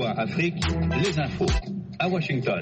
VOA Afrique, les infos à Washington.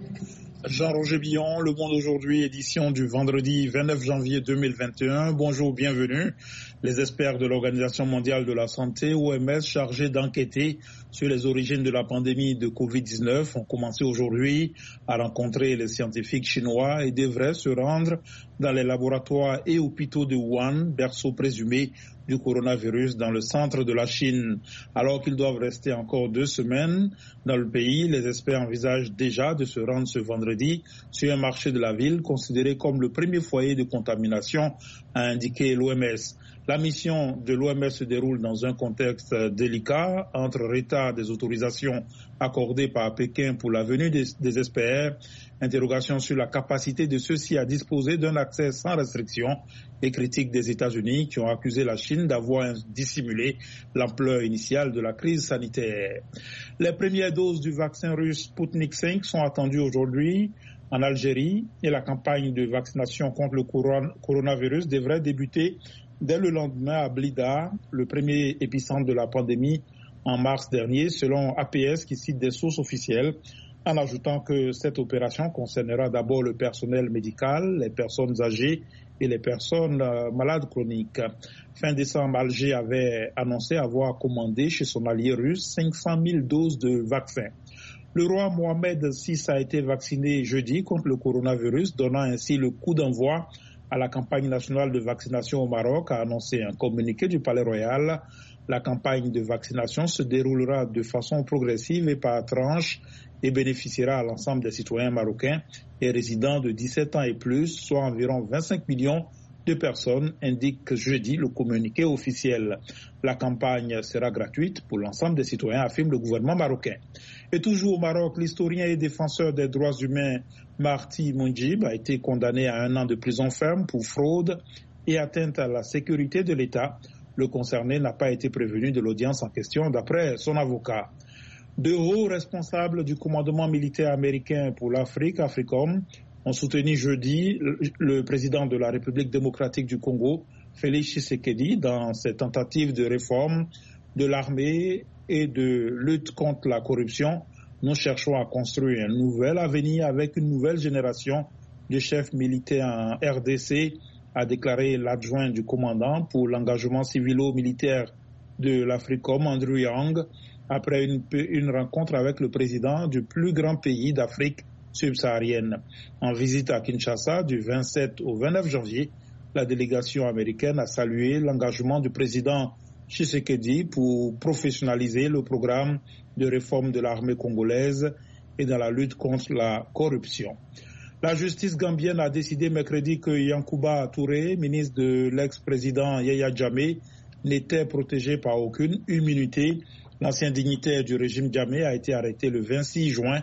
Jean-Roger Billon, Le Monde aujourd'hui, édition du vendredi 29 janvier 2021. Bonjour, bienvenue. Les experts de l'Organisation mondiale de la santé, OMS, chargés d'enquêter sur les origines de la pandémie de Covid-19, ont commencé aujourd'hui à rencontrer les scientifiques chinois et devraient se rendre dans les laboratoires et hôpitaux de Wuhan, berceau présumé du coronavirus dans le centre de la Chine. Alors qu'ils doivent rester encore 2 semaines dans le pays, les experts envisagent déjà de se rendre ce vendredi sur un marché de la ville considéré comme le premier foyer de contamination, a indiqué l'OMS. La mission de l'OMS se déroule dans un contexte délicat entre retard des autorisations accordées par Pékin pour la venue des experts, interrogation sur la capacité de ceux-ci à disposer d'un accès sans restriction et critique des États-Unis qui ont accusé la Chine d'avoir dissimulé l'ampleur initiale de la crise sanitaire. Les premières doses du vaccin russe Sputnik V sont attendues aujourd'hui en Algérie et la campagne de vaccination contre le coronavirus devrait débuter dès le lendemain à Blida, le premier épicentre de la pandémie en mars dernier, selon APS qui cite des sources officielles, en ajoutant que cette opération concernera d'abord le personnel médical, les personnes âgées et les personnes malades chroniques. Fin décembre, Alger avait annoncé avoir commandé chez son allié russe 500 000 doses de vaccins. Le roi Mohamed VI a été vacciné jeudi contre le coronavirus, donnant ainsi le coup d'envoi à la campagne nationale de vaccination au Maroc, a annoncé un communiqué du Palais Royal. La campagne de vaccination se déroulera de façon progressive et par tranche et bénéficiera à l'ensemble des citoyens marocains et résidents de 17 ans et plus, soit environ 25 millions de personnes, indique jeudi le communiqué officiel. La campagne sera gratuite pour l'ensemble des citoyens, affirme le gouvernement marocain. Et toujours au Maroc, l'historien et défenseur des droits humains Marti Mounjib a été condamné à 1 an de prison ferme pour fraude et atteinte à la sécurité de l'État. Le concerné n'a pas été prévenu de l'audience en question, d'après son avocat. 2 hauts responsables du commandement militaire américain pour l'Afrique, AFRICOM, ont soutenu jeudi le président de la République démocratique du Congo, Félix Tshisekedi, dans ses tentatives de réforme de l'armée et de lutte contre la corruption. Nous cherchons à construire un nouvel avenir avec une nouvelle génération de chefs militaires en RDC, a déclaré l'adjoint du commandant pour l'engagement civilo-militaire de l'AFRICOM, Andrew Young, après une rencontre avec le président du plus grand pays d'Afrique subsaharienne. En visite à Kinshasa du 27 au 29 janvier, la délégation américaine a salué l'engagement du président Tshisekedi pour professionnaliser le programme de réforme de l'armée congolaise et dans la lutte contre la corruption. La justice gambienne a décidé mercredi que Yankuba Touré, ministre de l'ex-président Yaya Jammeh, n'était protégé par aucune immunité. L'ancien dignitaire du régime Jammeh a été arrêté le 26 juin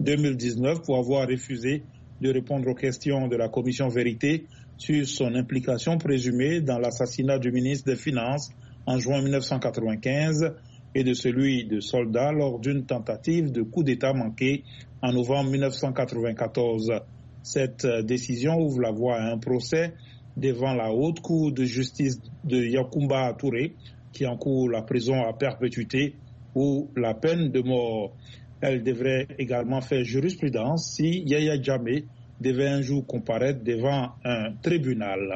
2019 pour avoir refusé de répondre aux questions de la commission Vérité sur son implication présumée dans l'assassinat du ministre des Finances en juin 1995 et de celui de soldats lors d'une tentative de coup d'État manqué en novembre 1994. Cette décision ouvre la voie à un procès devant la haute cour de justice de Yankuba Touré qui encourt la prison à perpétuité ou la peine de mort. Elle devrait également faire jurisprudence si Yaya Jammeh devait un jour comparaître devant un tribunal.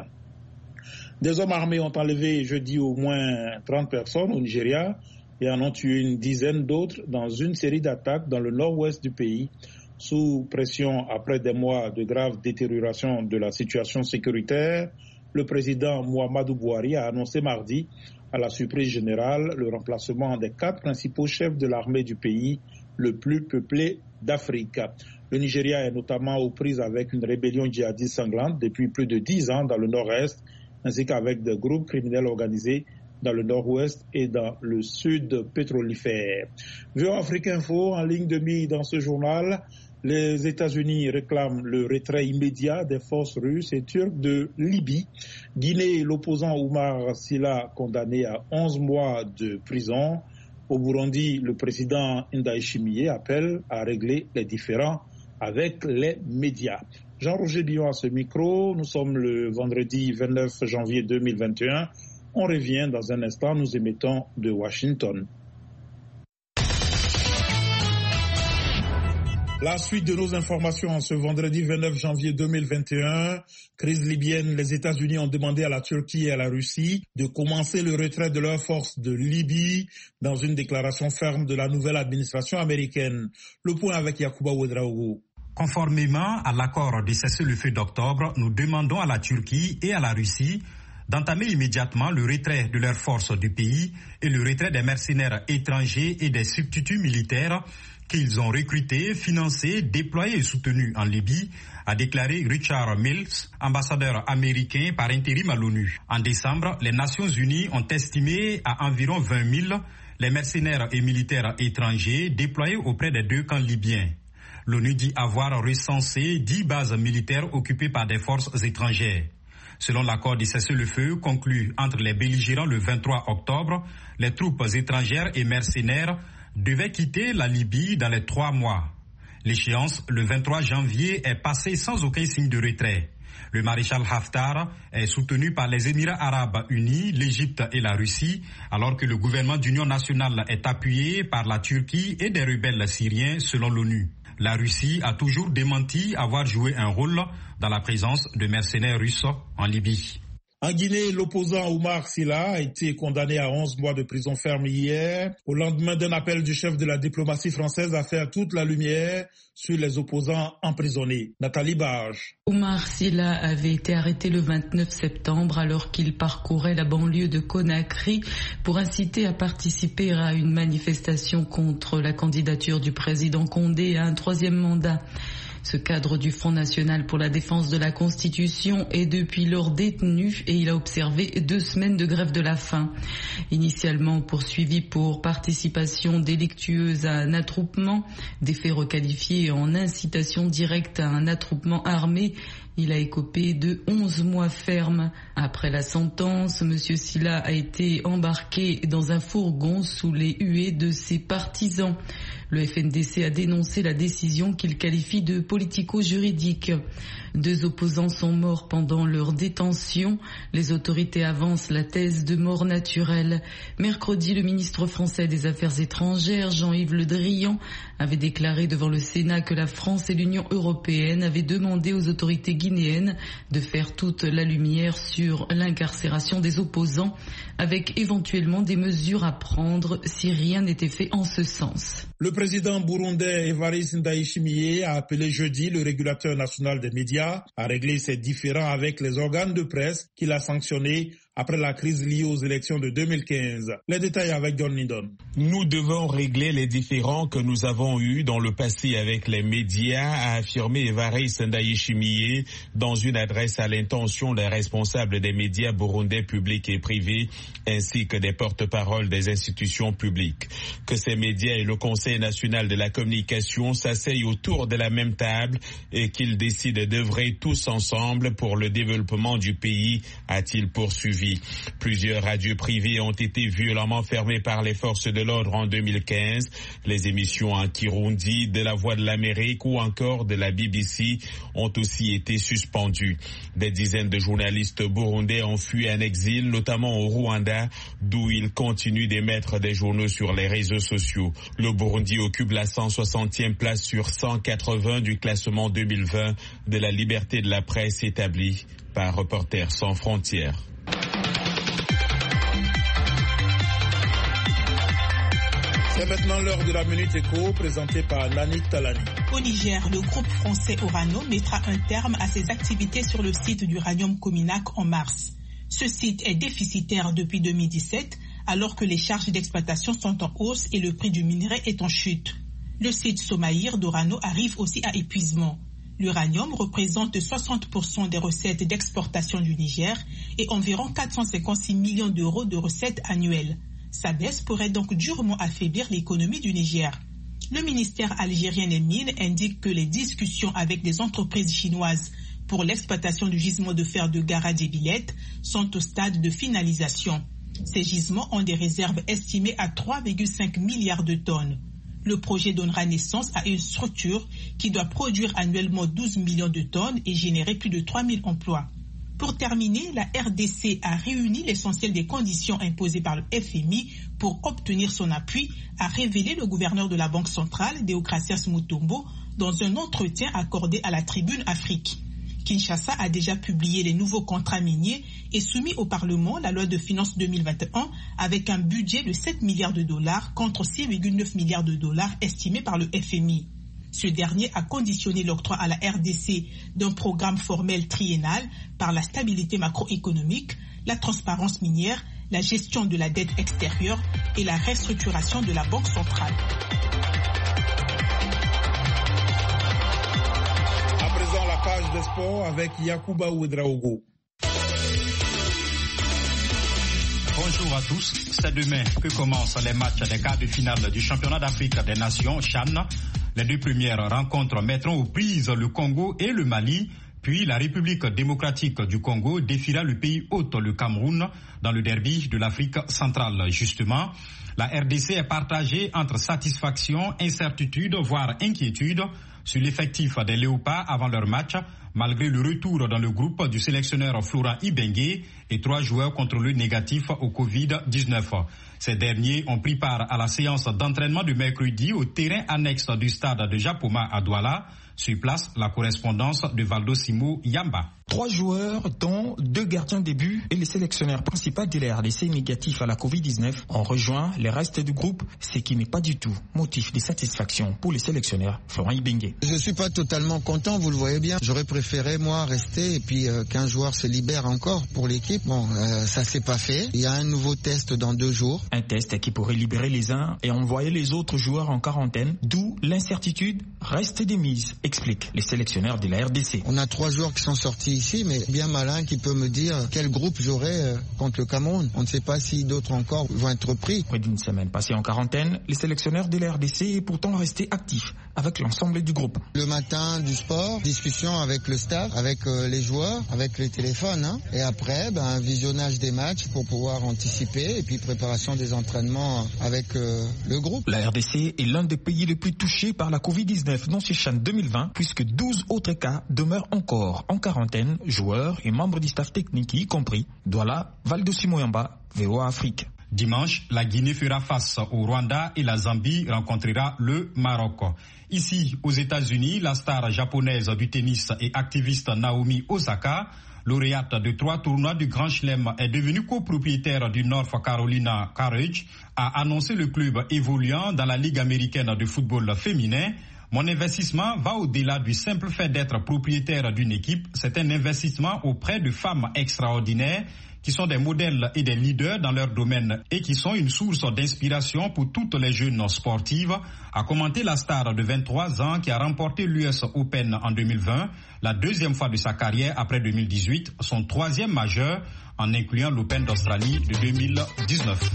Des hommes armés ont enlevé jeudi au moins 30 personnes au Nigeria et en ont tué une dizaine d'autres dans une série d'attaques dans le nord-ouest du pays. Sous pression après des mois de grave détérioration de la situation sécuritaire, le président Muhammadu Buhari a annoncé mardi, à la surprise générale, le remplacement des 4 principaux chefs de l'armée du pays le plus peuplé d'Afrique. Le Nigeria est notamment aux prises avec une rébellion djihadiste sanglante depuis plus de 10 ans dans le nord-est, ainsi qu'avec des groupes criminels organisés dans le nord-ouest et dans le sud pétrolifère. VOA Afrique Info, en ligne de mire dans ce journal, les États-Unis réclament le retrait immédiat des forces russes et turques de Libye. Guinée, l'opposant Oumar Silla condamné à 11 mois de prison. Au Burundi, le président Ndayishimiye appelle à régler les différends avec les médias. Jean-Roger Billon à ce micro. Nous sommes le vendredi 29 janvier 2021. On revient dans un instant. Nous émettons de Washington. La suite de nos informations en ce vendredi 29 janvier 2021. Crise libyenne, les États-Unis ont demandé à la Turquie et à la Russie de commencer le retrait de leurs forces de Libye dans une déclaration ferme de la nouvelle administration américaine. Le point avec Yacouba Ouedraogo. Conformément à l'accord de cessez-le-feu d'octobre, nous demandons à la Turquie et à la Russie d'entamer immédiatement le retrait de leurs forces du pays et le retrait des mercenaires étrangers et des substituts militaires qu'ils ont recrutés, financés, déployés et soutenus en Libye, a déclaré Richard Mills, ambassadeur américain par intérim à l'ONU. En décembre, les Nations Unies ont estimé à environ 20 000 les mercenaires et militaires étrangers déployés auprès des deux camps libyens. L'ONU dit avoir recensé 10 bases militaires occupées par des forces étrangères. Selon l'accord de cessez-le-feu conclu entre les belligérants le 23 octobre, les troupes étrangères et mercenaires devaient quitter la Libye dans les 3 mois. L'échéance, le 23 janvier, est passée sans aucun signe de retrait. Le maréchal Haftar est soutenu par les Émirats arabes unis, l'Égypte et la Russie, alors que le gouvernement d'union nationale est appuyé par la Turquie et des rebelles syriens selon l'ONU. La Russie a toujours démenti avoir joué un rôle dans la présence de mercenaires russes en Libye. En Guinée, l'opposant Oumar Silla a été condamné à 11 mois de prison ferme hier, au lendemain d'un appel du chef de la diplomatie française à faire toute la lumière sur les opposants emprisonnés. Nathalie Barge. Oumar Silla avait été arrêté le 29 septembre alors qu'il parcourait la banlieue de Conakry pour inciter à participer à une manifestation contre la candidature du président Condé à un 3e mandat. Ce cadre du Front National pour la défense de la Constitution est depuis lors détenu et il a observé 2 semaines de grève de la faim. Initialement poursuivi pour participation délictueuse à un attroupement, des faits requalifiés en incitation directe à un attroupement armé, il a écopé de 11 mois ferme. Après la sentence, M. Silla a été embarqué dans un fourgon sous les huées de ses partisans. Le FNDC a dénoncé la décision qu'il qualifie de politico-juridique. 2 opposants sont morts pendant leur détention. Les autorités avancent la thèse de mort naturelle. Mercredi, le ministre français des Affaires étrangères, Jean-Yves Le Drian, avait déclaré devant le Sénat que la France et l'Union européenne avaient demandé aux autorités guinéennes de faire toute la lumière sur l'incarcération des opposants, avec éventuellement des mesures à prendre si rien n'était fait en ce sens. Le président burundais Evariste Ndayishimiye a appelé jeudi le régulateur national des médias à régler ses différends avec les organes de presse qu'il a sanctionnés après la crise liée aux élections de 2015. Les détails avec John Lindon. Nous devons régler les différends que nous avons eus dans le passé avec les médias, a affirmé Evariste Ndayishimiye dans une adresse à l'intention des responsables des médias burundais publics et privés, ainsi que des porte-paroles des institutions publiques. Que ces médias et le Conseil national de la communication s'asseyent autour de la même table et qu'ils décident d'œuvrer tous ensemble pour le développement du pays, a-t-il poursuivi. Plusieurs radios privées ont été violemment fermées par les forces de l'ordre en 2015. Les émissions en Kirundi, de la Voix de l'Amérique ou encore de la BBC ont aussi été suspendues. Des dizaines de journalistes burundais ont fui en exil, notamment au Rwanda, d'où ils continuent d'émettre des journaux sur les réseaux sociaux. Le Burundi occupe la 160e place sur 180 du classement 2020 de la liberté de la presse établi par Reporters sans frontières. C'est maintenant l'heure de la Minute Éco, présentée par Nanik Talani. Au Niger, le groupe français Orano mettra un terme à ses activités sur le site d'Uranium Cominac en mars. Ce site est déficitaire depuis 2017, alors que les charges d'exploitation sont en hausse et le prix du minerai est en chute. Le site Somaïr d'Orano arrive aussi à épuisement. L'uranium représente 60% des recettes d'exportation du Niger et environ 456 millions d'euros de recettes annuelles. Sa baisse pourrait donc durement affaiblir l'économie du Niger. Le ministère algérien des Mines indique que les discussions avec des entreprises chinoises pour l'exploitation du gisement de fer de Gara-des-Billettes sont au stade de finalisation. Ces gisements ont des réserves estimées à 3,5 milliards de tonnes. Le projet donnera naissance à une structure qui doit produire annuellement 12 millions de tonnes et générer plus de 3000 emplois. Pour terminer, la RDC a réuni l'essentiel des conditions imposées par le FMI pour obtenir son appui, a révélé le gouverneur de la Banque centrale, Deokrasias Mutombo, dans un entretien accordé à la Tribune Afrique. Kinshasa a déjà publié les nouveaux contrats miniers et soumis au Parlement la loi de finances 2021 avec un budget de 7 milliards de dollars contre 6,9 milliards de dollars estimés par le FMI. Ce dernier a conditionné l'octroi à la RDC d'un programme formel triennal par la stabilité macroéconomique, la transparence minière, la gestion de la dette extérieure et la restructuration de la Banque centrale. À présent, la page des sports avec Yacouba Ouedraogo. Bonjour à tous, c'est demain que commencent les matchs des quarts de finale du championnat d'Afrique des Nations, CHAN. Les deux premières rencontres mettront aux prises le Congo et le Mali, puis la République démocratique du Congo défiera le pays hôte, le Cameroun, dans le derby de l'Afrique centrale. Justement, la RDC est partagée entre satisfaction, incertitude, voire inquiétude sur l'effectif des Léopards avant leur match, malgré le retour dans le groupe du sélectionneur Florent Ibenge et 3 joueurs contrôlés négatifs au Covid-19. Ces derniers ont pris part à la séance d'entraînement de mercredi au terrain annexe du stade de Japoma à Douala. Sur place, la correspondance de Valdo Simo Yamba. 3 joueurs, dont 2 gardiens de but et le sélectionneur principal de la RDC négatif à la Covid-19, ont rejoint les restes du groupe, ce qui n'est pas du tout motif de satisfaction pour le sélectionneur Florent Ibenge. Je ne suis pas totalement content, vous le voyez bien. J'aurais préféré, moi, rester et puis qu'un joueur se libère encore pour l'équipe. Bon, ça s'est pas fait. Il y a un nouveau test dans 2 jours. Un test qui pourrait libérer les uns et envoyer les autres joueurs en quarantaine, d'où l'incertitude reste de mise, explique le sélectionneur de la RDC. On a 3 joueurs qui sont sortis ici, mais bien malin qui peut me dire quel groupe j'aurai contre le Cameroun. On ne sait pas si d'autres encore vont être pris. Près d'une semaine passée en quarantaine, le sélectionneur de la RDC est pourtant resté actif avec l'ensemble du groupe. Le matin, du sport, discussion avec le staff, avec les joueurs, avec les téléphones. Et après, visionnage des matchs pour pouvoir anticiper et puis préparation des entraînements avec le groupe. La RDC est l'un des pays les plus touchés par la Covid-19 dans ce CHAN 2020, puisque 12 autres cas demeurent encore en quarantaine, joueurs et membres du staff technique y compris. Douala, Valdo Simoyamba, VOA Afrique. Dimanche, la Guinée fera face au Rwanda et la Zambie rencontrera le Maroc. Ici, aux États-Unis, la star japonaise du tennis et activiste Naomi Osaka, lauréate de 3 tournois du Grand Chelem, est devenue copropriétaire du North Carolina Courage, a annoncé le club évoluant dans la Ligue américaine de football féminin. Mon investissement va au-delà du simple fait d'être propriétaire d'une équipe. C'est un investissement auprès de femmes extraordinaires qui sont des modèles et des leaders dans leur domaine et qui sont une source d'inspiration pour toutes les jeunes sportives, a commenté la star de 23 ans qui a remporté l'US Open en 2020, la 2e fois de sa carrière après 2018, son 3e majeur en incluant l'Open d'Australie de 2019.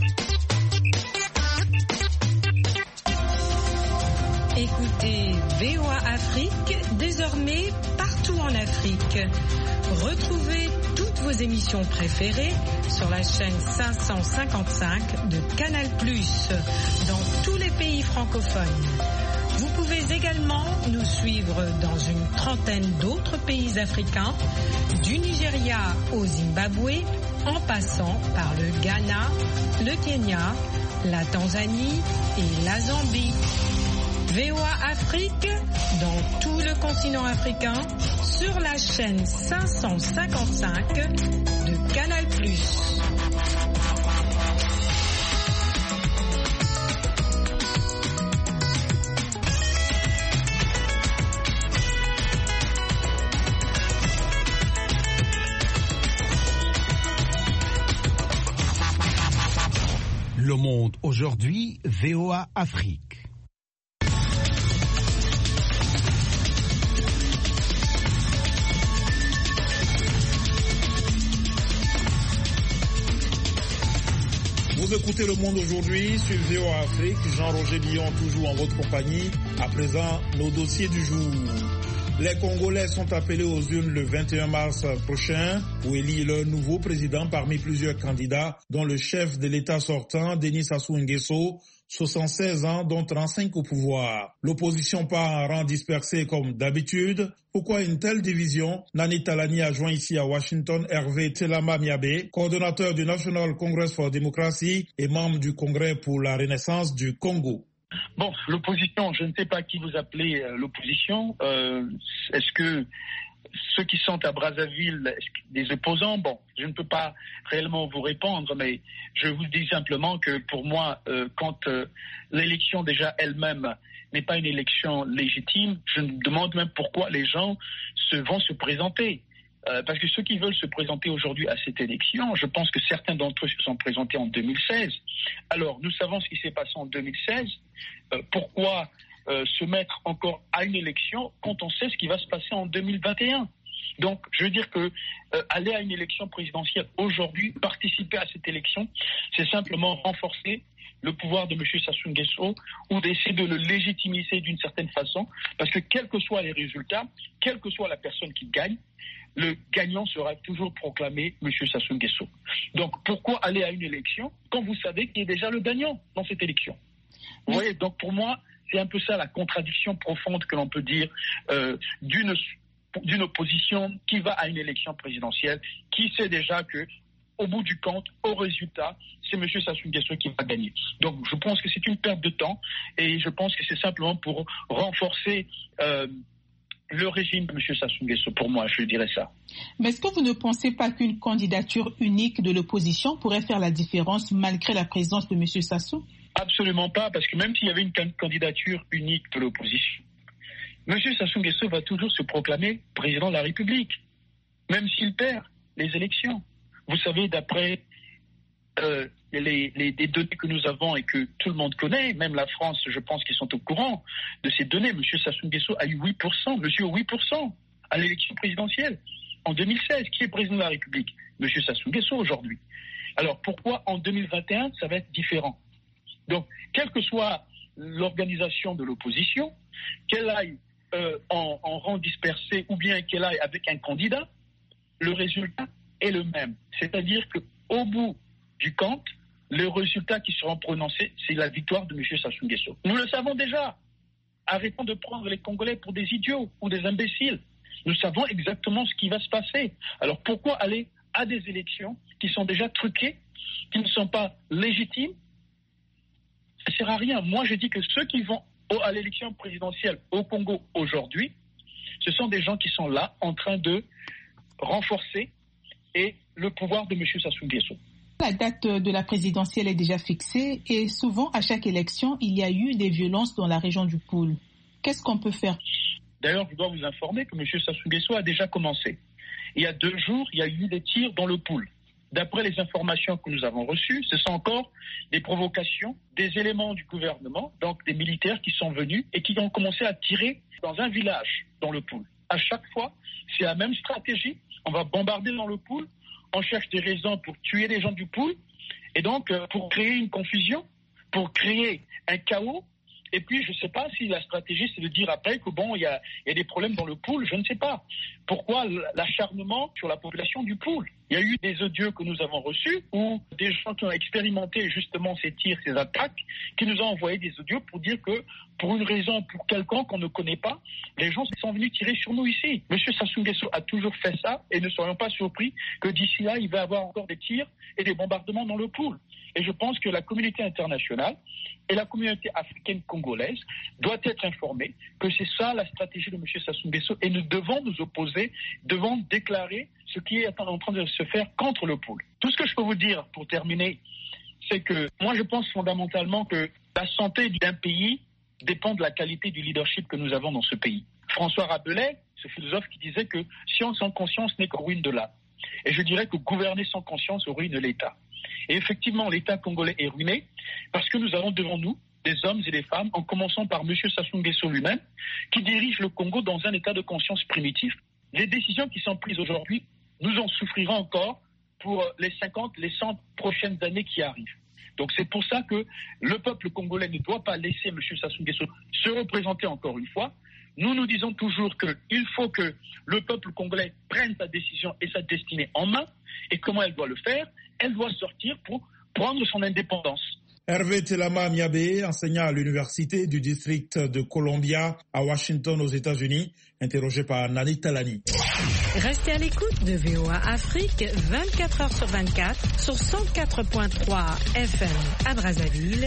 Écoutez VOA Afrique, désormais partout en Afrique. Retrouvez toutes vos émissions préférées sur la chaîne 555 de Canal+, dans tous les pays francophones. Vous pouvez également nous suivre dans une trentaine d'autres pays africains, du Nigeria au Zimbabwe, en passant par le Ghana, le Kenya, la Tanzanie et la Zambie. VOA Afrique, dans tout le continent africain, sur la chaîne 555 de Canal+. Le monde aujourd'hui, VOA Afrique. Vous écoutez Le Monde aujourd'hui sur VOA Afrique. Jean-Roger Billon toujours en votre compagnie. À présent, nos dossiers du jour. Les Congolais sont appelés aux urnes le 21 mars prochain pour élire leur nouveau président parmi plusieurs candidats, dont le chef de l'État sortant, Denis Sassou Nguesso, 76 ans, dont 35 au pouvoir. L'opposition part en rang dispersé comme d'habitude. Pourquoi une telle division? Nani Talani a joint ici à Washington Hervé Telama Miabe, coordonnateur du National Congress for Democracy et membre du Congrès pour la Renaissance du Congo. Bon, l'opposition, je ne sais pas qui vous appelez l'opposition. Est-ce que ceux qui sont à Brazzaville, des opposants, bon, je ne peux pas réellement vous répondre, mais je vous dis simplement que pour moi, quand l'élection déjà elle-même n'est pas une élection légitime, je me demande même pourquoi les gens vont se présenter. Parce que ceux qui veulent se présenter aujourd'hui à cette élection, je pense que certains d'entre eux se sont présentés en 2016. Alors, nous savons ce qui s'est passé en 2016. Pourquoi se mettre encore à une élection quand on sait ce qui va se passer en 2021? Donc, je veux dire que aller à une élection présidentielle aujourd'hui, participer à cette élection, c'est simplement renforcer le pouvoir de M. Sassou Nguesso ou d'essayer de le légitimiser d'une certaine façon, parce que quels que soient les résultats, quelle que soit la personne qui gagne, le gagnant sera toujours proclamé M. Sassou Nguesso. Donc, pourquoi aller à une élection quand vous savez qu'il y a déjà le gagnant dans cette élection? Vous voyez, donc pour moi, c'est un peu ça la contradiction profonde que l'on peut dire d'une opposition qui va à une élection présidentielle, qui sait déjà que au bout du compte, au résultat, c'est M. Sassou Nguesso qui va gagner. Donc je pense que c'est une perte de temps et je pense que c'est simplement pour renforcer le régime de M. Sassou Nguesso. Pour moi, je dirais ça. Mais est-ce que vous ne pensez pas qu'une candidature unique de l'opposition pourrait faire la différence malgré la présence de M. Sassou? Absolument pas, parce que même s'il y avait une candidature unique de l'opposition, M. Sassou Nguesso va toujours se proclamer président de la République, même s'il perd les élections. Vous savez, d'après les données que nous avons et que tout le monde connaît, même la France, je pense qu'ils sont au courant de ces données, M. Sassou Nguesso a eu 8% à l'élection présidentielle en 2016. Qui est président de la République? M. Sassou Nguesso aujourd'hui. Alors pourquoi en 2021, ça va être différent? Donc, quelle que soit l'organisation de l'opposition, qu'elle aille en rang dispersé ou bien qu'elle aille avec un candidat, le résultat est le même. C'est-à-dire qu'au bout du compte, le résultat qui sera prononcé, c'est la victoire de M. Sassou Nguesso. Nous le savons déjà. Arrêtons de prendre les Congolais pour des idiots ou des imbéciles. Nous savons exactement ce qui va se passer. Alors pourquoi aller à des élections qui sont déjà truquées, qui ne sont pas légitimes? Ça ne sert à rien. Moi, je dis que ceux qui vont à l'élection présidentielle au Congo aujourd'hui, ce sont des gens qui sont là en train de renforcer le pouvoir de M. Sassou Nguesso. La date de la présidentielle est déjà fixée et souvent, à chaque élection, il y a eu des violences dans la région du Poul. Qu'est-ce qu'on peut faire? D'ailleurs, je dois vous informer que M. Sassou Nguesso a déjà commencé. Il y a 2 jours, il y a eu des tirs dans le Poul. D'après les informations que nous avons reçues, ce sont encore des provocations, des éléments du gouvernement, donc des militaires qui sont venus et qui ont commencé à tirer dans un village dans le Poul. À chaque fois, c'est la même stratégie. On va bombarder dans le Poul, on cherche des raisons pour tuer les gens du Poul, et donc pour créer une confusion, pour créer un chaos. Et puis, je ne sais pas si la stratégie, c'est de dire après que bon, il y a des problèmes dans le Poul, je ne sais pas. Pourquoi l'acharnement sur la population du Poul? Il y a eu des audios que nous avons reçus où des gens qui ont expérimenté justement ces tirs, ces attaques, qui nous ont envoyé des audios pour dire que pour une raison, pour quelqu'un qu'on ne connaît pas, les gens sont venus tirer sur nous ici. M. Sassou Nguesso a toujours fait ça et ne soyons pas surpris que d'ici là, il va y avoir encore des tirs et des bombardements dans le Poul. Et je pense que la communauté internationale et la communauté africaine congolaise doit être informée que c'est ça la stratégie de M. Sassou Nguesso et nous devons nous opposer, devons déclarer ce qui est en train de se faire contre le Poul. Tout ce que je peux vous dire pour terminer, c'est que moi je pense fondamentalement que la santé d'un pays dépend de la qualité du leadership que nous avons dans ce pays. François rappelait, ce philosophe qui disait que science sans conscience n'est que ruine de l'âme. Et je dirais que gouverner sans conscience ruine l'État. Et effectivement, l'État congolais est ruiné parce que nous avons devant nous des hommes et des femmes, en commençant par M. Sassou Nguesso lui-même, qui dirige le Congo dans un état de conscience primitif. Les décisions qui sont prises aujourd'hui, nous en souffrirons encore pour les 50, les 100 prochaines années qui arrivent. Donc c'est pour ça que le peuple congolais ne doit pas laisser M. Sassou Nguesso se représenter encore une fois. Nous nous disons toujours qu'il faut que le peuple congolais prenne sa décision et sa destinée en main. Et comment elle doit le faire? Elle doit sortir pour prendre son indépendance. Hervé Telama Miabe, enseignant à l'université du district de Columbia à Washington aux États-Unis, interrogé par Nani Talani. Restez à l'écoute de VOA Afrique 24h sur 24 sur 104.3 FM à Brazzaville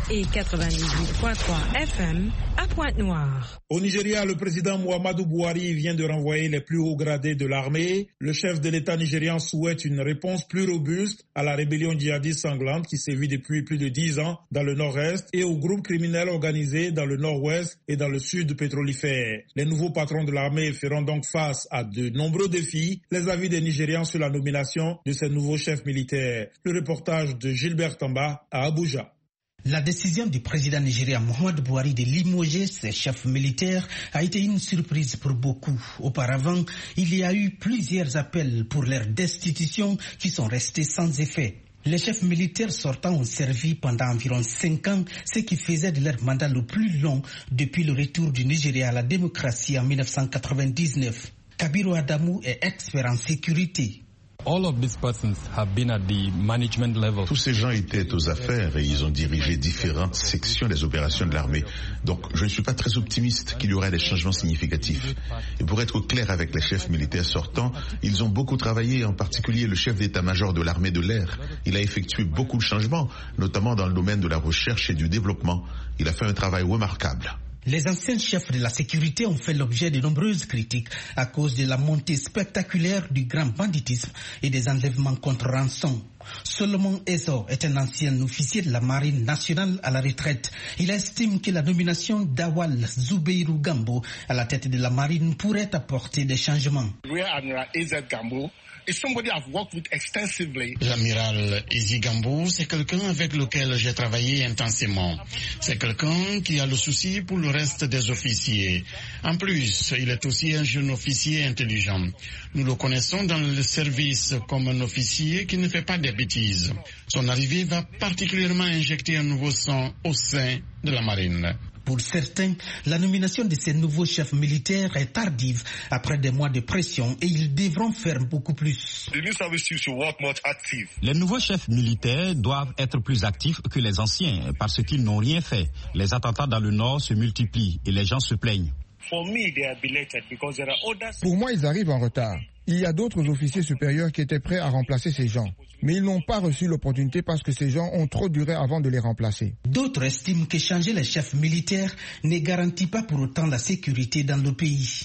et 98.3 FM à Pointe-Noire. Au Nigeria, le président Muhammadu Buhari vient de renvoyer les plus hauts gradés de l'armée. Le chef de l'État nigérian souhaite une réponse plus robuste à la rébellion djihadiste sanglante qui sévit depuis plus de 10 ans dans le nord-est et aux groupes criminels organisés dans le nord-ouest et dans le sud pétrolifère. Les nouveaux patrons de l'armée feront donc face à de nombreux défis. Les avis des Nigérians sur la nomination de ces nouveaux chefs militaires. Le reportage de Gilbert Tamba à Abuja. La décision du président nigérien Muhammadu Buhari de limoger ses chefs militaires a été une surprise pour beaucoup. Auparavant, il y a eu plusieurs appels pour leur destitution qui sont restés sans effet. Les chefs militaires sortants ont servi pendant environ 5 ans, ce qui faisait de leur mandat le plus long depuis le retour du Nigeria à la démocratie en 1999. Kabiru Adamu est expert en sécurité. Tous ces gens étaient aux affaires et ils ont dirigé différentes sections des opérations de l'armée. Donc je ne suis pas très optimiste qu'il y aurait des changements significatifs. Et pour être clair avec les chefs militaires sortants, ils ont beaucoup travaillé, en particulier le chef d'état-major de l'armée de l'air. Il a effectué beaucoup de changements, notamment dans le domaine de la recherche et du développement. Il a fait un travail remarquable. Les anciens chefs de la sécurité ont fait l'objet de nombreuses critiques à cause de la montée spectaculaire du grand banditisme et des enlèvements contre rançon. Solomon Ezo est un ancien officier de la marine nationale à la retraite. Il estime que la nomination d'Awal Zubeiru Gambo à la tête de la marine pourrait apporter des changements. L'amiral Ezi Gambo, c'est quelqu'un avec lequel j'ai travaillé intensément. C'est quelqu'un qui a le souci pour le reste des officiers. En plus, il est aussi un jeune officier intelligent. Nous le connaissons dans le service comme un officier qui ne fait pas de bêtises. Son arrivée va particulièrement injecter un nouveau sang au sein de la marine. Pour certains, la nomination de ces nouveaux chefs militaires est tardive après des mois de pression et ils devront faire beaucoup plus. Les nouveaux chefs militaires doivent être plus actifs que les anciens parce qu'ils n'ont rien fait. Les attentats dans le nord se multiplient et les gens se plaignent. Pour moi, ils arrivent en retard. Il y a d'autres officiers supérieurs qui étaient prêts à remplacer ces gens. Mais ils n'ont pas reçu l'opportunité parce que ces gens ont trop duré avant de les remplacer. D'autres estiment que changer les chefs militaires ne garantit pas pour autant la sécurité dans le pays.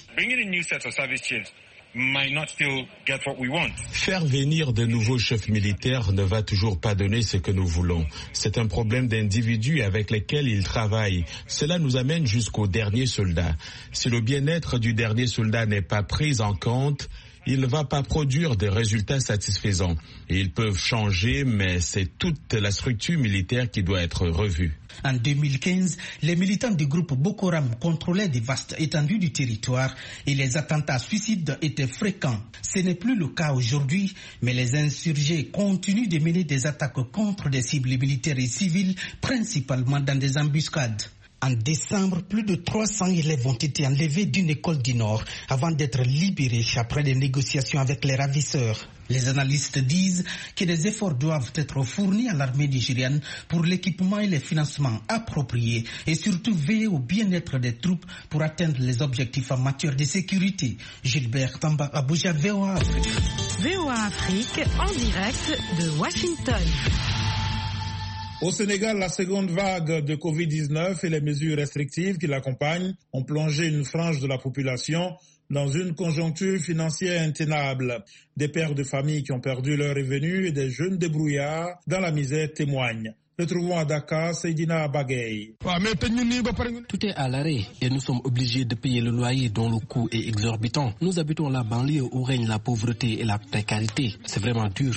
Faire venir de nouveaux chefs militaires ne va toujours pas donner ce que nous voulons. C'est un problème d'individus avec lesquels ils travaillent. Cela nous amène jusqu'au dernier soldat. Si le bien-être du dernier soldat n'est pas pris en compte, il ne va pas produire des résultats satisfaisants. Et ils peuvent changer, mais c'est toute la structure militaire qui doit être revue. En 2015, les militants du groupe Boko Haram contrôlaient des vastes étendues du territoire et les attentats suicides étaient fréquents. Ce n'est plus le cas aujourd'hui, mais les insurgés continuent de mener des attaques contre des cibles militaires et civiles, principalement dans des embuscades. En décembre, plus de 300 élèves ont été enlevés d'une école du Nord avant d'être libérés après des négociations avec les ravisseurs. Les analystes disent que des efforts doivent être fournis à l'armée nigériane pour l'équipement et les financements appropriés et surtout veiller au bien-être des troupes pour atteindre les objectifs en matière de sécurité. Gilbert Tamba, Abuja, VOA Afrique. VOA Afrique en direct de Washington. Au Sénégal, la seconde vague de Covid-19 et les mesures restrictives qui l'accompagnent ont plongé une frange de la population dans une conjoncture financière intenable. Des pères de famille qui ont perdu leurs revenus et des jeunes débrouillards dans la misère témoignent. Retrouvons à Dakar Seydina Bagay. Tout est à l'arrêt et nous sommes obligés de payer le loyer dont le coût est exorbitant. Nous habitons la banlieue où règne la pauvreté et la précarité. C'est vraiment dur.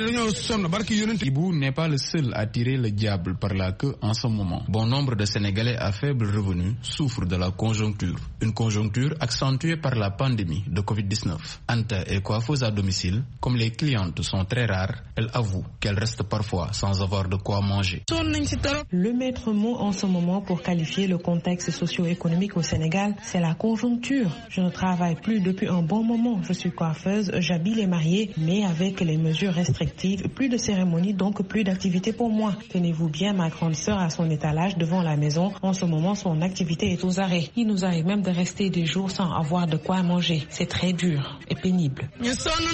Ibou n'est pas le seul à tirer le diable par la queue en ce moment. Bon nombre de Sénégalais à faible revenu souffrent de la conjoncture. Une conjoncture accentuée par la pandémie de Covid-19. Anta est coiffeuse à domicile. Comme les clientes sont très rares, elle avoue qu'elle reste parfois sans avoir de quoi manger. Le maître mot en ce moment pour qualifier le contexte socio-économique au Sénégal, c'est la conjoncture. Je ne travaille plus depuis un bon moment. Je suis coiffeuse, j'habille les mariés, mais avec les mesures restrictives, plus de cérémonies, donc plus d'activités pour moi. Tenez-vous bien, ma grande sœur a son étalage devant la maison. En ce moment, son activité est aux arrêts. Il nous arrive même de rester des jours sans avoir de quoi manger. C'est très dur et pénible.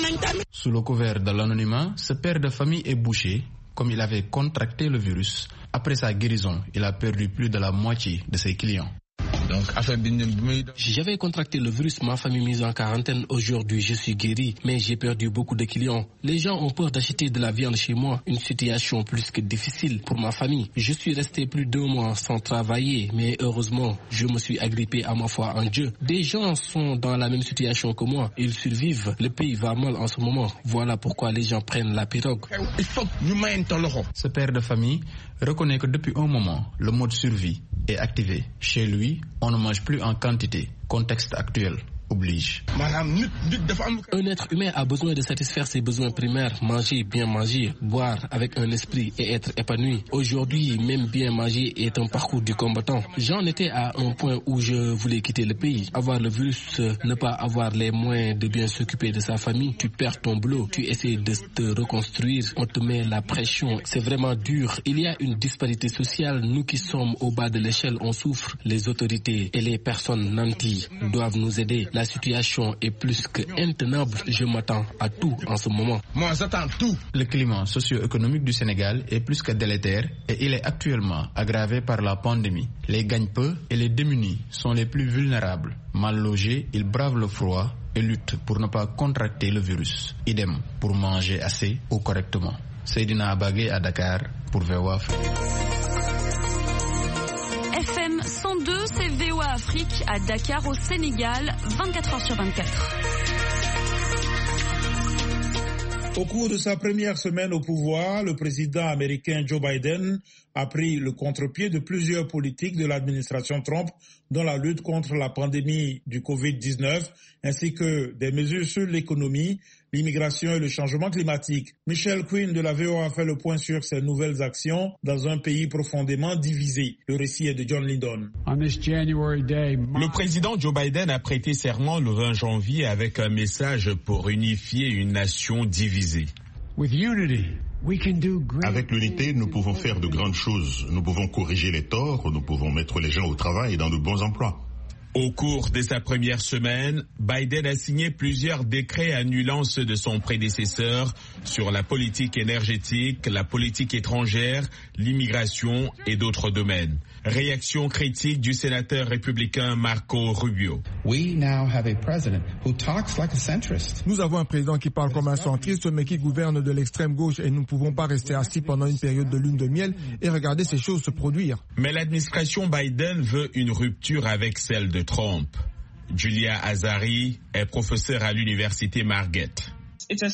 Sous le couvert de l'anonymat, ce père de famille est bouché. Comme il avait contracté le virus, Après sa guérison, il a perdu plus de la moitié de ses clients. J'avais contracté le virus, ma famille mise en quarantaine. Aujourd'hui, je suis guéri, mais j'ai perdu beaucoup de clients. Les gens ont peur d'acheter de la viande chez moi, une situation plus que difficile pour ma famille. Je suis resté plus d'1 mois sans travailler, mais heureusement, je me suis agrippé à ma foi en Dieu. Des gens sont dans la même situation que moi, ils survivent. Le pays va mal en ce moment. Voilà pourquoi les gens prennent la pirogue. Ce père de famille reconnaît que depuis un moment, le mode survie est activé. Chez lui, on ne mange plus en quantité. Contexte actuel oblige. Un être humain a besoin de satisfaire ses besoins primaires, manger, bien manger, boire avec un esprit et être épanoui. Aujourd'hui, même bien manger est un parcours du combattant. J'en étais à un point où je voulais quitter le pays. Avoir le virus, ne pas avoir les moyens de bien s'occuper de sa famille, tu perds ton boulot, tu essaies de te reconstruire, on te met la pression. C'est vraiment dur. Il y a une disparité sociale. Nous qui sommes au bas de l'échelle, on souffre. Les autorités et les personnes nantis doivent nous aider. La situation est plus que intenable. Je m'attends à tout en ce moment. Moi, j'attends tout. Le climat socio-économique du Sénégal est plus que délétère et il est actuellement aggravé par la pandémie. Les gagne-peu et les démunis sont les plus vulnérables. Mal logés, ils bravent le froid et luttent pour ne pas contracter le virus. Idem pour manger assez ou correctement. Seydina Abagé à Dakar pour VOA Afrique. FM 102, c'est VOA Afrique à Dakar au Sénégal, 24h/24. Au cours de sa première semaine au pouvoir, le président américain Joe Biden a pris le contre-pied de plusieurs politiques de l'administration Trump, dont la lutte contre la pandémie du Covid-19, ainsi que des mesures sur l'économie, l'immigration et le changement climatique. Michel Quinn de la VOA a fait le point sur ces nouvelles actions dans un pays profondément divisé. Le récit est de John Lydon. Le président Joe Biden a prêté serment le 20 janvier avec un message pour unifier une nation divisée. Avec l'unité, nous pouvons faire de grandes choses. Nous pouvons corriger les torts, nous pouvons mettre les gens au travail et dans de bons emplois. Au cours de sa première semaine, Biden a signé plusieurs décrets annulant ceux de son prédécesseur sur la politique énergétique, la politique étrangère, l'immigration et d'autres domaines. Réaction critique du sénateur républicain Marco Rubio. Nous avons un président qui parle comme un centriste, mais qui gouverne de l'extrême gauche et nous ne pouvons pas rester assis pendant une période de lune de miel et regarder ces choses se produire. Mais l'administration Biden veut une rupture avec celle de Trump. Julia Azari est professeure à l'université Marquette. C'est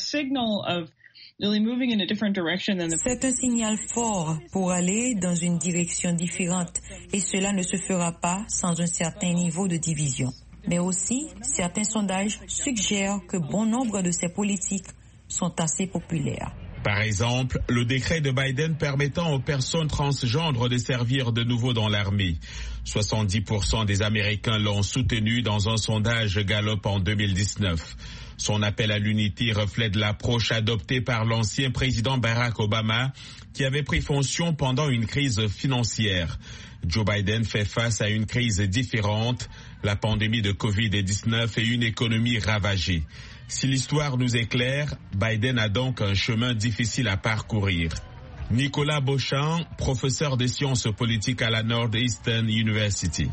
un signal fort pour aller dans une direction différente et cela ne se fera pas sans un certain niveau de division. Mais aussi, certains sondages suggèrent que bon nombre de ces politiques sont assez populaires. Par exemple, le décret de Biden permettant aux personnes transgenres de servir de nouveau dans l'armée. 70% des Américains l'ont soutenu dans un sondage Gallup en 2019. Son appel à l'unité reflète l'approche adoptée par l'ancien président Barack Obama, qui avait pris fonction pendant une crise financière. Joe Biden fait face à une crise différente, la pandémie de Covid-19 et une économie ravagée. Si l'histoire nous est claire, Biden a donc un chemin difficile à parcourir. Nicolas Beauchamp, professeur de sciences politiques à la Northeastern University.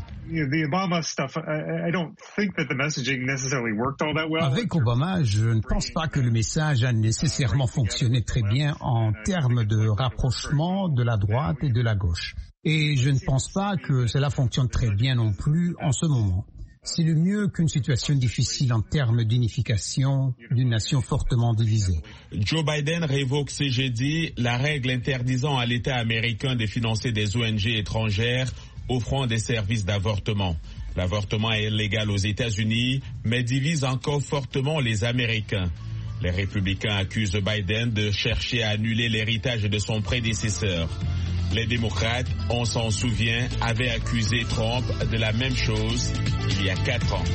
Avec Obama, je ne pense pas que le message a nécessairement fonctionné très bien en termes de rapprochement de la droite et de la gauche. Et je ne pense pas que cela fonctionne très bien non plus en ce moment. C'est le mieux qu'une situation difficile en termes d'unification d'une nation fortement divisée. Joe Biden révoque ce jeudi la règle interdisant à l'État américain de financer des ONG étrangères offrant des services d'avortement. L'avortement est légal aux États-Unis, mais divise encore fortement les Américains. Les républicains accusent Biden de chercher à annuler l'héritage de son prédécesseur. Les démocrates, on s'en souvient, avaient accusé Trump de la même chose il y a 4 ans.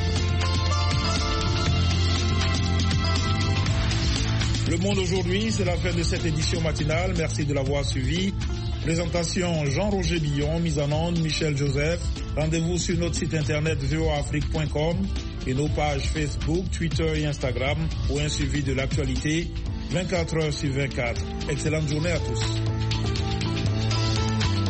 Le Monde aujourd'hui, c'est la fin de cette édition matinale. Merci de l'avoir suivi. Présentation Jean-Roger Billon, mise en onde Michel Joseph. Rendez-vous sur notre site internet voaafrique.com et nos pages Facebook, Twitter et Instagram pour un suivi de l'actualité 24 heures sur 24. Excellente journée à tous.